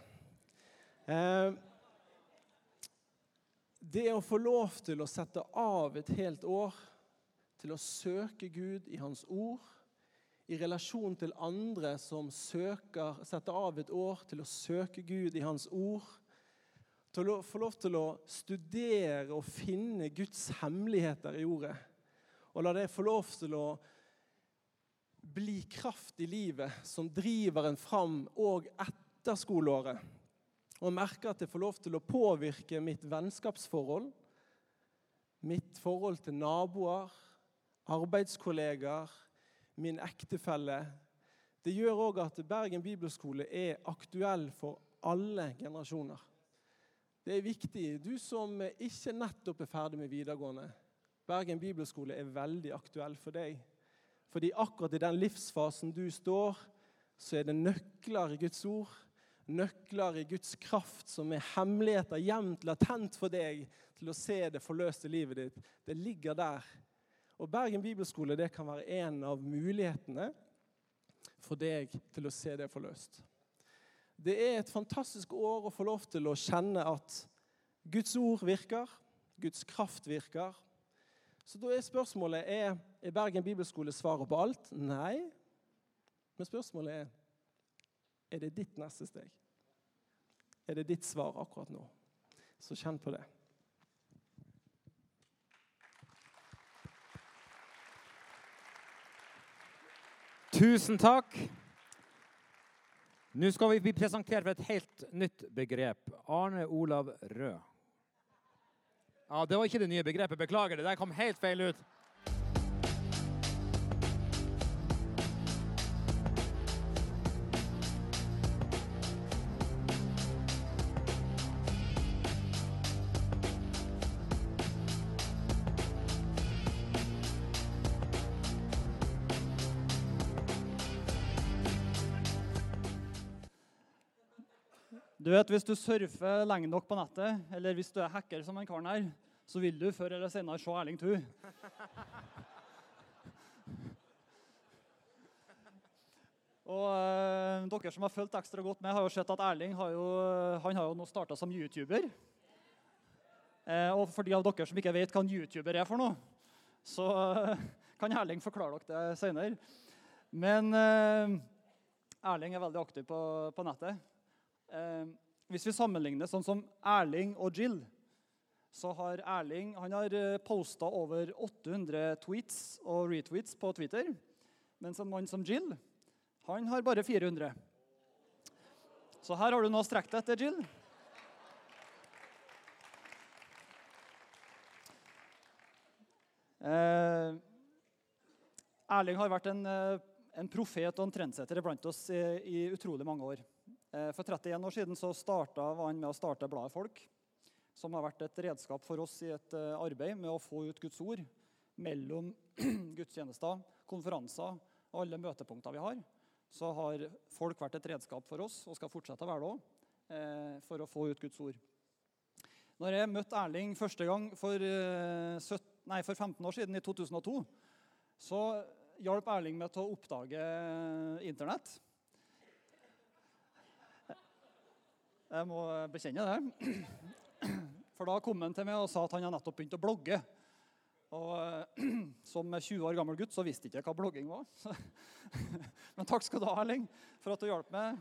Det å få lov til å sette av et helt år til å søke Gud i hans ord, i relasjon til andre som setter av et år til å søke Gud i hans ord, til å få lov til å studere og finne Guds hemmeligheter i ordet, og la det få lov til å bli kraft i livet som driver en fram og etter skoleåret, og merke at det får lov til å påvirke mitt vennskapsforhold, mitt forhold til naboer, arbeidskolleger, min ektefelle. Det gjør også at Bergen Bibelskole aktuell for alle generasjoner. Det viktig. Du som ikke nettopp ferdig med videregående, Bergen Bibelskole veldig aktuell for deg. Fordi akkurat i den livsfasen du står, så det nøkler i Guds ord, nøkler i Guds kraft som hemmeligheter gjemt latent for deg til å se det forløste livet ditt. Det ligger der. Og Bergen Bibelskole, det kan være en av mulighetene for deg til å se det forløst. Det et fantastisk år å få lov til å kjenne at Guds ord virker, Guds kraft virker. Så da spørsmålet, Bergen Bibelskole svaret på alt? Nei. Men spørsmålet det ditt neste steg? Det ditt svar akkurat nå? Så kjenn på det. Tusen takk. Nå skal vi bli presentert for et helt nytt begrep. Arne Olav Rød. Ja, det var ikke det nye begrepet. Beklager, det der kom helt feil ut. Du vet, hvis du surfer lenge nok på nettet, eller hvis du hacker som en karen her, så vil du før eller senere se Erling Thu. Og dere som har følt ekstra godt med, har jo sett at Erling han har jo nå startet som YouTuber. Og for de av dere som ikke vet hva en YouTuber for noe, så kan Erling forklare dere det senere. Men Erling veldig aktiv på nettet. Hvis vi sammenligner sånn som Erling og Jill, så har Erling han har postet over 800 tweets og retweets på Twitter, mens en mann som Jill, han har bare 400. Så her har du nå strekt deg etter Jill. Erling har vært en profet og en trendsetter blant oss i utrolig mange år. For 31 år siden så var han med å starte Bladet Folk. som har vært et redskap for oss i et arbeid med å få ut Guds ord mellom gudstjenester, konferanser og alle møtepunkter vi har. Så har folk vært et redskap for oss, og skal fortsette å være det også, for å få ut Guds ord. Når jeg møtte Erling første gang for 15 år siden, i 2002, så hjalp Erling meg til å oppdage internett. Jeg må bekjenne det. For da kom han til meg og sa at han har nettopp begynt å blogge. Og som 20 år gammel gutt så visste ikke jeg hva blogging var. Men takk skal du ha, Erling, for at du hjalp meg.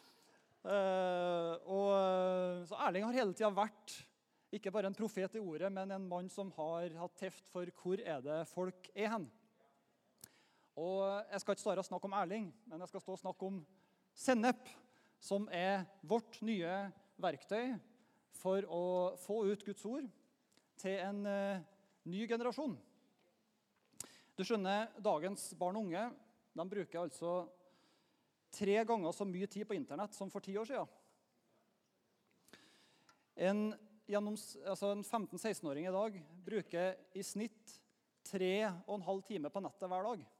Så Erling har hele tiden vært ikke bare en profet i ordet, men en mann som har hatt teft for hvor er det folk er hen. Og jeg skal ikke stå her og snakke om Erling, men jeg skal stå og snakke om Sennep, som er vårt nye verktøy for å få ut Guds ord til en ny generasjon. Du skjønner, dagens barn og unge, de bruker altså 3 ganger så mye tid på internett som for 10 år siden. En 15-16-åring i dag bruker i snitt 3,5 timer på nettet hver dag.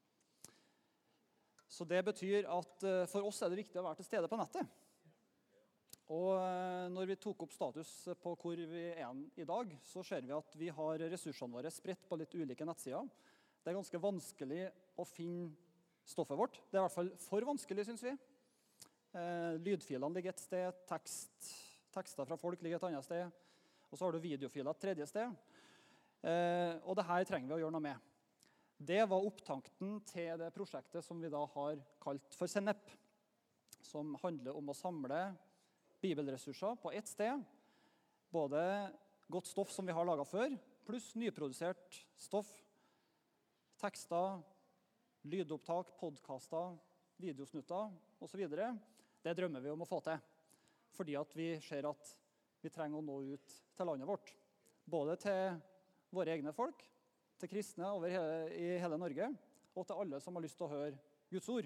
Så det betyr at for oss er det viktig å være til stede på nettet. Og når vi tok opp status på hvor vi er i dag, så ser vi at vi har ressursene våre spredt på litt ulike nettsider. Det er ganske vanskelig å finne stoffet vårt. Det er i hvert fall for vanskelig, synes vi. Lydfilene ligger et sted, tekster fra folk ligger et annet sted, og så har du videofiler et tredje sted. Og det her trenger vi å gjøre noe med. Det var opptakten til det prosjektet som vi da har kalt for Sennep, som handler om å samle bibelressurser på ett sted, både godt stoff som vi har laget før, pluss nyprodusert stoff, tekster, lydopptak, podcaster, videosnutter og så videre. Det drømmer vi om å få til, fordi at vi ser at vi trenger å nå ut til landet vårt, både til våre egne folk, til kristne i hele Norge, og til alle som har lyst til å høre Guds ord.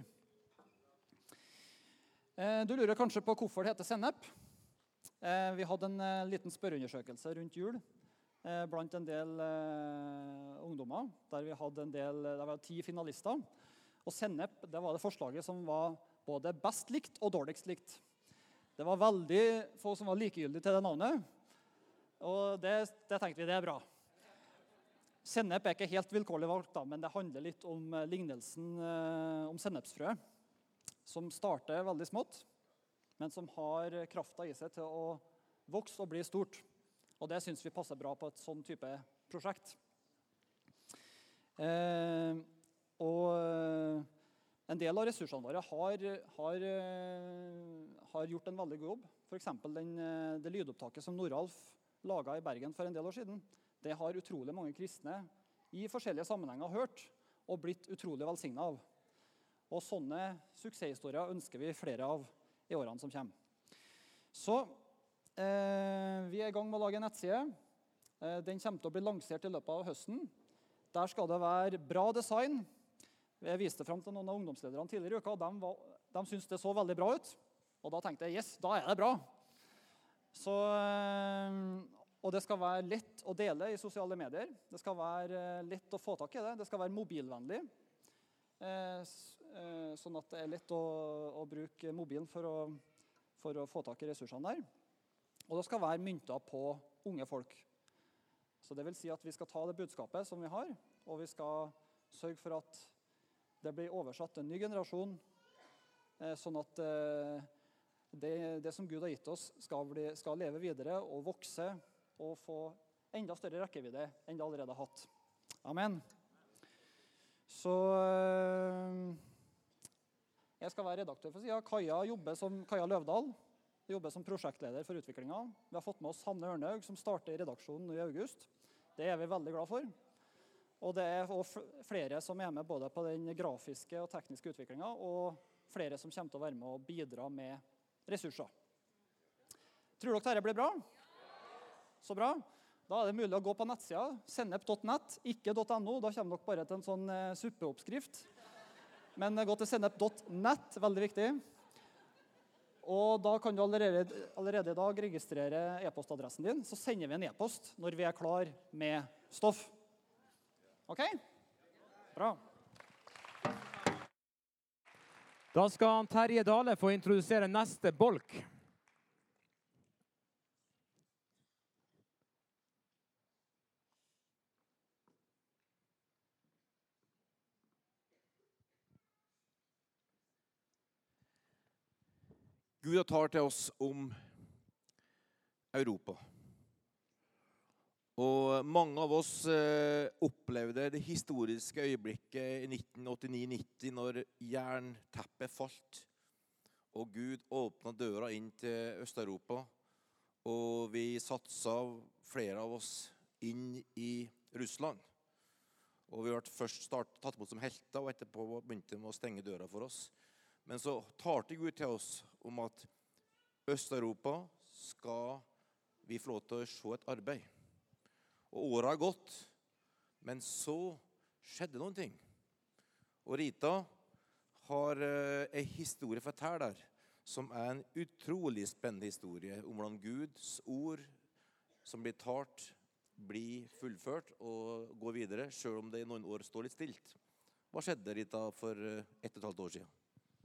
Du lurer kanskje på hvorfor det heter Sennep. Vi hadde en liten spørreundersøkelse rundt jul blant en del ungdommer, der vi hadde det var 10 finalister. Og Sennep, det var det forslaget som var både best likt og dårligst likt. Det var veldig få som var likegyldige til det navnet, og det tenkte vi, det er bra. Sennep er ikke helt vilkårlig valgt, da, men det handler litt om lignelsen om sennepsfrø, som starter veldig smått, men som har kraften i seg til å vokse og bli stort. Og det synes vi passer bra på et sånn type prosjekt. Og en del av ressursene våre har gjort en veldig god jobb. For eksempel det lydopptaket som Noralf laget i Bergen for en del år siden. Det har utrolig mange kristne i forskjellige sammenhenger hørt og blitt utrolig velsignet av. Og sånne suksesshistorier ønsker vi flere av i årene som kommer. Så vi er i gang med å lage en nettside. Den kommer til å bli lansert i løpet av høsten. Der skal det være bra design. Jeg viste frem til noen av ungdomslederne tidligere i uka, og de syntes det så veldig bra ut. Og da tenkte jeg, yes, da er det bra. Og det skal være lett å dele i sosiale medier. Det skal være lett å få tak i det. Det skal være mobilvennlig. Sånn at det er lett å bruke mobilen for å få tak i ressursene der. Og det skal være myntet på unge folk. Så det vil si at vi skal ta det budskapet som vi har, og vi skal sørge for at det blir oversatt til en ny generasjon, sånn at det som Gud har gitt oss skal leve videre og vokse og få enda større rekkevidde enn det allerede har hatt. Amen. Så jeg skal være redaktør for siden. Kaja Løvdahl jobber som prosjektleder for utviklingen. Vi har fått med oss Hanne Ørnhaug, som starter i redaksjonen i august. Det er vi veldig glad for. Og det er også flere som er med både på den grafiske og tekniske utviklingen, og flere som kommer til å være med og bidra med ressurser. Tror dere dette blir bra? Så bra. Da er det mulig å gå på nettsida, sennep.net, ikke .no. Da kommer dere bare til en sånn suppeoppskrift. Men gå til sennep.net, veldig viktig. Og da kan du allerede i dag registrere e-postadressen din, så sender vi en e-post når vi er klar med stoff. Ok? Bra. Da skal Terje Dale få introdusere neste bolk. Gud tar til oss om Europa. Og mange av oss opplevde det historiske øyeblikket i 1989-90 når jernteppet falt, og Gud åpnet døra inn til Østeuropa, og vi satset flere av oss inn i Russland. Og vi ble først tatt imot som helter, og etterpå begynte de å stenge døra for oss. Men så talte Gud til oss om at Østeuropa skal vi få lov til å se et arbeid. Og året har gått, men så skjedde noen ting. Og Rita har en historie for dette der, som er en utrolig spennende historie om hvordan Guds ord som blir talt, blir fullført og går videre, selv om det i noen år står litt stilt. Hva skjedde, Rita, for 1,5 år siden?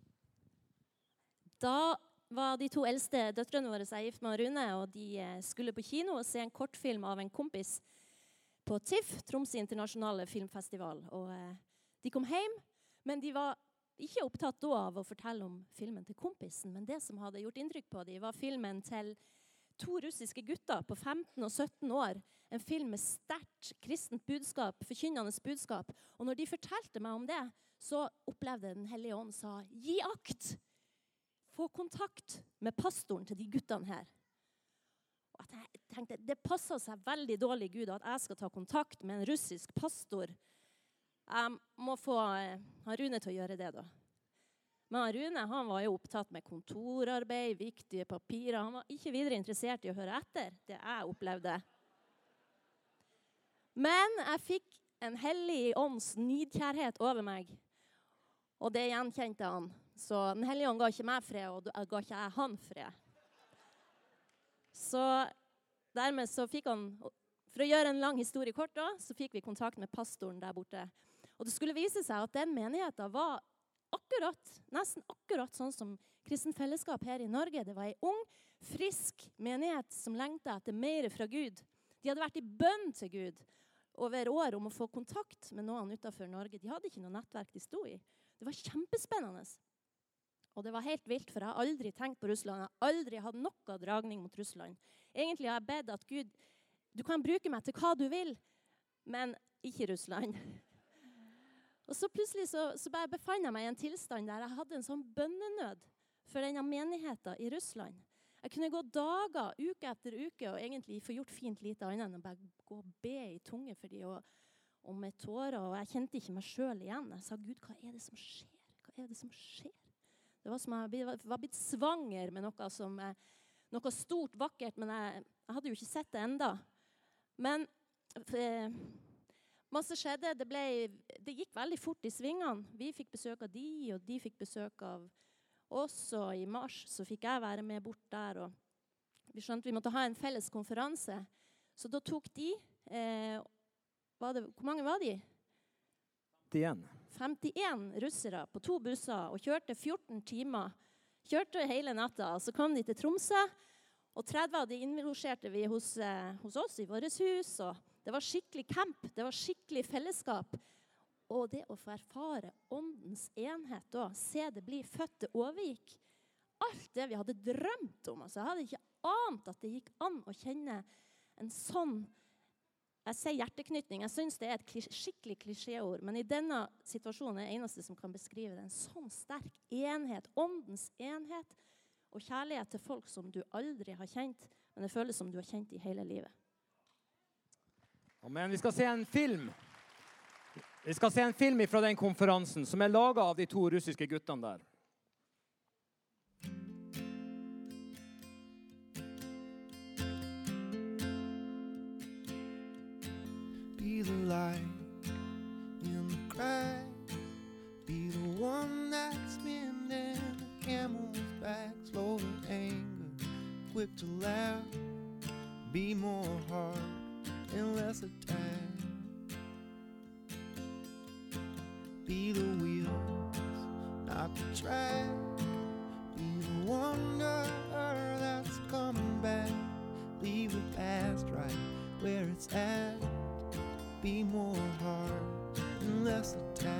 Da var de 2 eldste døtrene våre seg gift med Rune, og de skulle på kino og se en kortfilm av en kompis på TIFF, Tromsø internasjonale filmfestival. Og de kom hjem, men de var ikke opptatt da av å fortelle om filmen til kompisen, men det som hadde gjort inntrykk på dem var filmen til 2 russiske gutter på 15 og 17 år. En film med sterkt kristent budskap, forkynnende budskap. Og når de fortalte meg om det, så opplevde Den hellige ånd sa, gi akt! Få kontakt med pastoren til de guttene her. Og jeg tenkte, det passer seg veldig dårlig, Gud, at jeg skal ta kontakt med en russisk pastor. Jeg må få Rune til å gjøre det da. Men Rune, han var jo opptatt med kontorarbeid, viktige papirer. Han var ikke videre interessert i å høre etter det jeg opplevde. Men jeg fikk en hellig ånds nidkjærhet over meg. Og det gjenkjente han. Så Den hellige ånd ga ikke meg fred, og ga ikke jeg han fred. Så dermed så fikk han, for å gjøre en lang historie kort da, så fikk vi kontakt med pastoren der borte. Og det skulle vise seg at den menigheten var nesten akkurat sånn som Kristen Fellesskap her i Norge. Det var en ung, frisk menighet som lengtet etter mer fra Gud. De hadde vært i bønn til Gud over år om å få kontakt med noen utenfor Norge. De hadde ikke noe nettverk de sto i. Det var kjempespennende. Og det var helt vilt, for jeg har aldri tenkt på Russland. Jeg har aldri hatt noe dragning mot Russland. Egentlig har jeg bedt at Gud, du kan bruke meg til hva du vil, men ikke Russland. Og så plutselig så bare befant jeg meg i en tilstand der jeg hadde en sånn bønnenød for denne menigheten i Russland. Jeg kunne gå dager, uke etter uke, og egentlig få gjort fint lite annet enn å bare gå og be i tunge for de, og med tårer, og jeg kjente ikke meg selv igjen. Jeg sa, Gud, hva er det som skjer? Hva er det som skjer? Det var som jeg var blitt svanger med noe stort, vakkert, men jeg hadde jo ikke sett det enda. Men masse skjedde. Det gikk veldig fort i svingene. Vi fikk besøk av de, og de fikk besøk av oss, og i mars så fikk jeg være med bort der, og vi skjønte vi måtte ha en felles konferanse. Så da tok de, hvor mange var de? 51 russere på 2 busser og kjørte 14 timer. Kjørte hele natta, og så kom de til Tromsø. Og 30 av de innlosjerte vi hos oss i vårt hus. Og det var skikkelig camp, det var skikkelig fellesskap. Og det å få erfare åndens enhet da, se det bli født, det overgikk alt det vi hadde drømt om. Altså, jeg hadde ikke ant at det gikk an å kjenne en sånn, jeg sier hjerteknytning, jeg synes det er et skikkelig klisjéord, men i denne situasjonen er det eneste som kan beskrive det, en sånn sterk enhet, åndens enhet, og kjærlighet til folk som du aldri har kjent, men det føles som du har kjent i hele livet. Men vi skal se en film. Vi skal se en film fra den konferansen, som er laget av de 2 russiske guttene der. Be the light in the crack. Be the one that's mending the camel's back. Slow the quick to laugh, be more hard and less attack. Be the wheels, not the track. Be the wonder that's coming back. Leave the past right where it's at. Be more hard and less attack.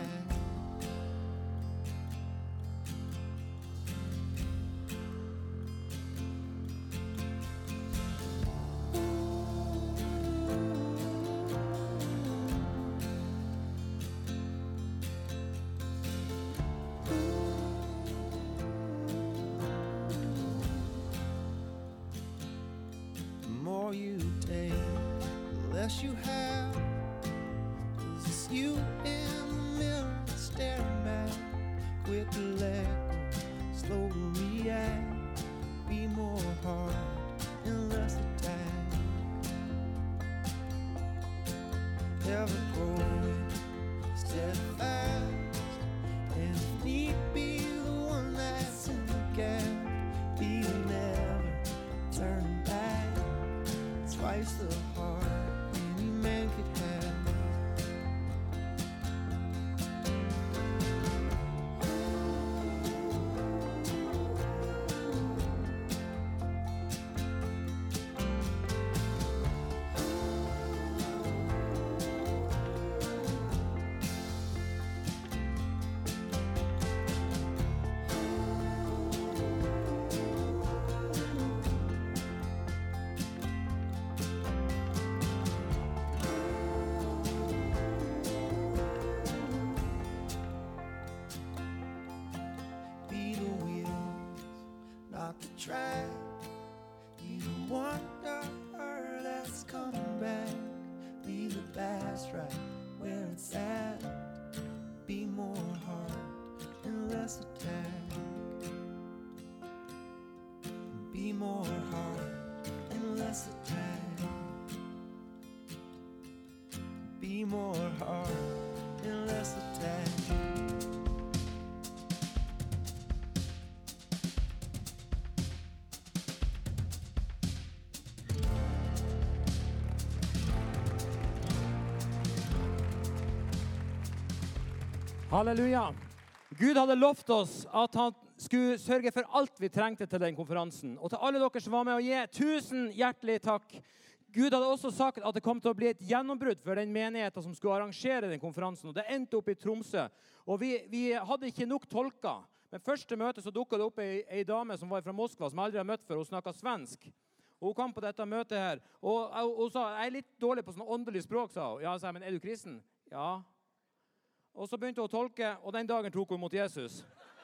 The more you take, the less you have. It's you in the mirror staring back. Quick to let go, slow to react. Be more hard and less attack. Ever growing steadfast, and if need be the one that's in the gap. Be the never turning back. Twice the heart any man could have. Be the wheels, not the track. Be the wonder that's coming back. Leave the past right where it's at. Be more hard and less attack. Be more hard and less attack. Be more hard and less attack. Halleluja. Gud hadde lovt oss at han skulle sørge for alt vi trengte til den konferansen. Og til alle dere som var med å gi, 1000 hjertelig takk. Gud hadde også sagt at det kom til å bli et gjennombrudd for den menigheten som skulle arrangere den konferansen. Og det endte opp i Tromsø. Og vi hadde ikke nok tolker. Men første møte så dukket det opp en dame som var fra Moskva, som jeg aldri har møtt før. Hun snakket svensk. Og hun kom på dette møtet her. Og hun sa, jeg er litt dårlig på sånn åndelig språk, sa hun. Ja, sa jeg, men er du kristen? Ja. Og så begynte hun å tolke, og den dagen tok hun mot Jesus.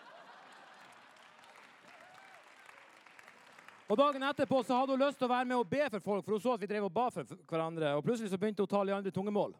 Og dagen etterpå så hadde hun lyst til å være med og be for folk, for hun så at vi drev og ba for hverandre, og plutselig så begynte hun å tale i andre tungemål.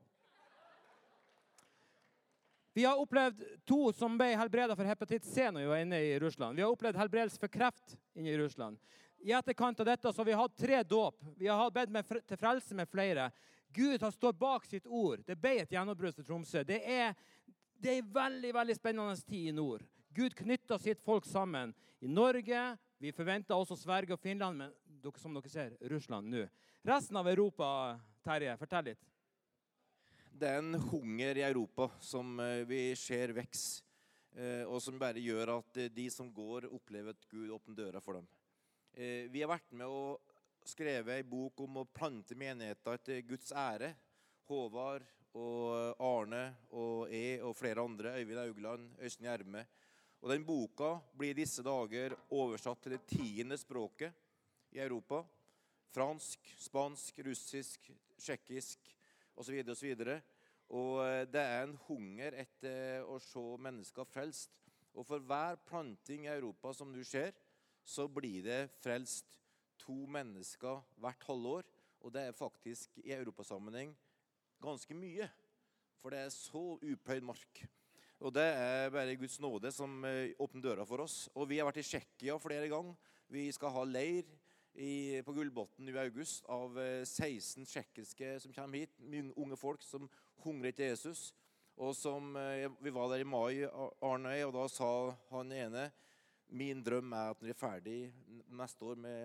Vi har opplevd 2 som ble helbredet for hepatitt C når vi var inne i Russland. Vi har opplevd helbredelse for kreft inne i Russland. I etterkant av dette så har vi hatt 3 dåp. Vi har bedt til frelse med flere. Gud har stått bak sitt ord. Det ble et gjennombrudd for Tromsø. Det er en veldig, veldig spennende tid i nord. Gud knytter sitt folk sammen. I Norge, vi forventer også Sverige og Finland, men som dere ser, Russland nå. Resten av Europa, Terje, fortell litt. Det er en hunger i Europa som vi ser veks, og som bare gjør at de som går opplever at Gud åpner døra for dem. Vi har vært med å skrive en bok om å plante menigheter til Guds ære. Håvard og Arne og og flere andre, Øyvind Augland, Øystein Gjerme. Og den boka blir i disse dager oversatt til det 10. språket i Europa. Fransk, spansk, russisk, tsjekkisk og så videre og så videre. Og det er en hunger etter å se mennesker frelst. Og for hver planting i Europa som du ser, så blir det frelst 2 mennesker hvert halvår. Og det er faktisk i europasammenheng ganske mye. For det er så upløyd mark. Og det er bare Guds nåde som åpner døra for oss. Og vi har vært i Tsjekkia flere ganger. Vi skal ha leir på Gullbotn i august av 16 tsjekkiske som kommer hit. Unge folk som hungrer til Jesus. Og som, vi var der i mai, Arne, og da sa han ene, min drøm er at når jeg er ferdig neste år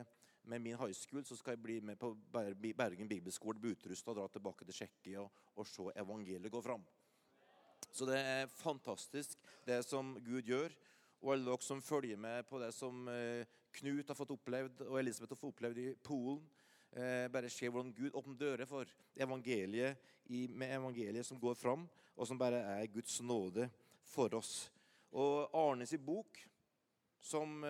med min high school, så skal jeg bli med på Bergen Bibelskole, bli utrustet og dra tilbake til Tsjekkia og se evangeliet gå fram. Så det fantastisk det som Gud gjør, og alle dere som følger med på det som Knut har fått opplevd, og Elisabeth har fått opplevd i Polen, bare se hvordan Gud åpner dører for evangeliet, med evangeliet som går fram, og som bare Guds nåde for oss. Og Arnes i bok, som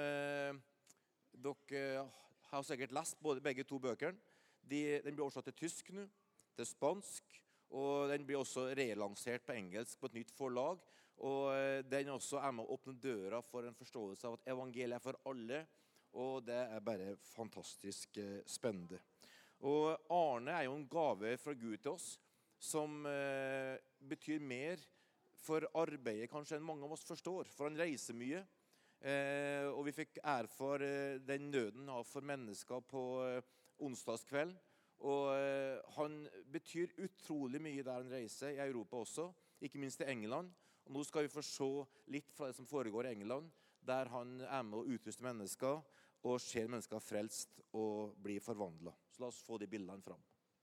dere har sikkert lest, begge to bøkene, den blir oversatt til tysk nå, til spansk, og den blir også relansert på engelsk på et nytt forlag, og den også med å åpne døra for en forståelse av at evangeliet for alle, og det bare fantastisk spennende. Og Arne jo en gave fra Gud til oss, som betyr mer for arbeidet kanskje enn mange av oss forstår, for han reiser mye, og vi fikk erfare den nøden han har for mennesker på onsdagskveld, og han betyr utrolig mye der han reiser, i Europa også, ikke minst i England. Og nå skal vi få se litt fra det som foregår i England, der han med å utruste mennesker, og ser mennesker frelst og blir forvandlet. Så la oss få de bildene fram.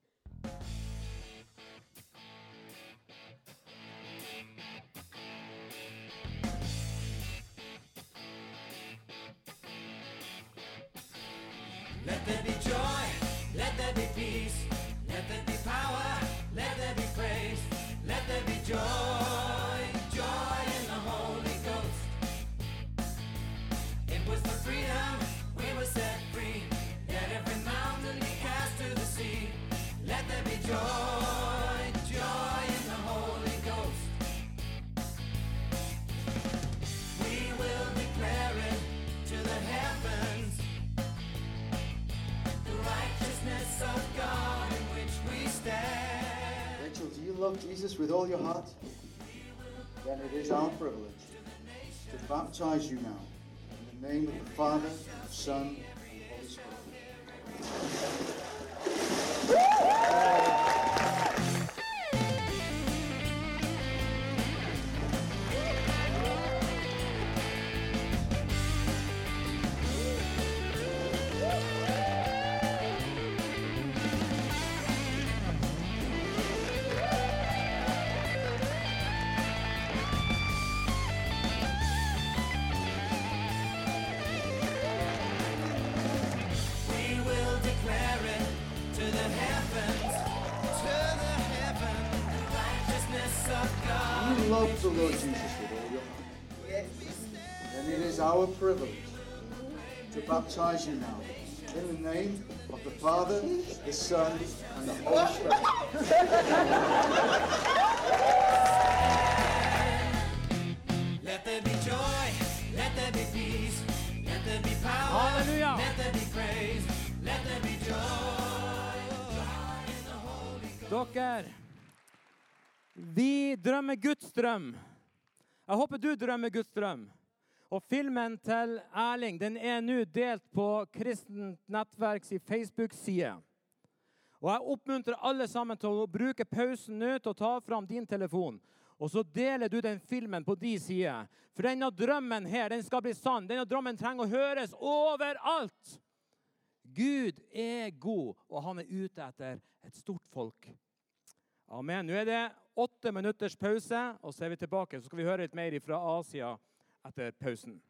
Let there be joy, let there be peace, let there be power, let there be praise, let there be joy, joy in the Holy Ghost. It was for freedom, we were set free, let every mountain be cast to the sea. Let there be joy, joy in the Holy Ghost. We will declare it to the heavens, righteousness of God in which we stand. Rachel, do you love Jesus with all your heart? Then it is our privilege to baptize you now in the name of the Father, the Son, and the Holy Spirit. You love the Lord Jesus with all your heart. Yes. Then it is our privilege to baptize you now in the name of the Father, the Son, and the Holy Spirit. Let there be joy, let there be peace, let there be power, Halleluja. Let there be praise, let there be joy, joy in the Holy Ghost. Dere, vi drømmer Guds drøm. Jeg håper du drømmer Guds drøm. Og filmen til Erling, den nå delt på Kristent Nettverks Facebook-side. Og jeg oppmuntrer alle sammen til å bruke pausen nå til å ta fram din telefon. Og så deler du den filmen på din side. For denne drømmen her, den skal bli sann. Denne drømmen trenger å høres overalt. Gud god, og han ute etter et stort folk. Amen. Nå det 8 minutters pause, og så vi tilbake. Så skal vi høre litt mer fra Asia etter pausen.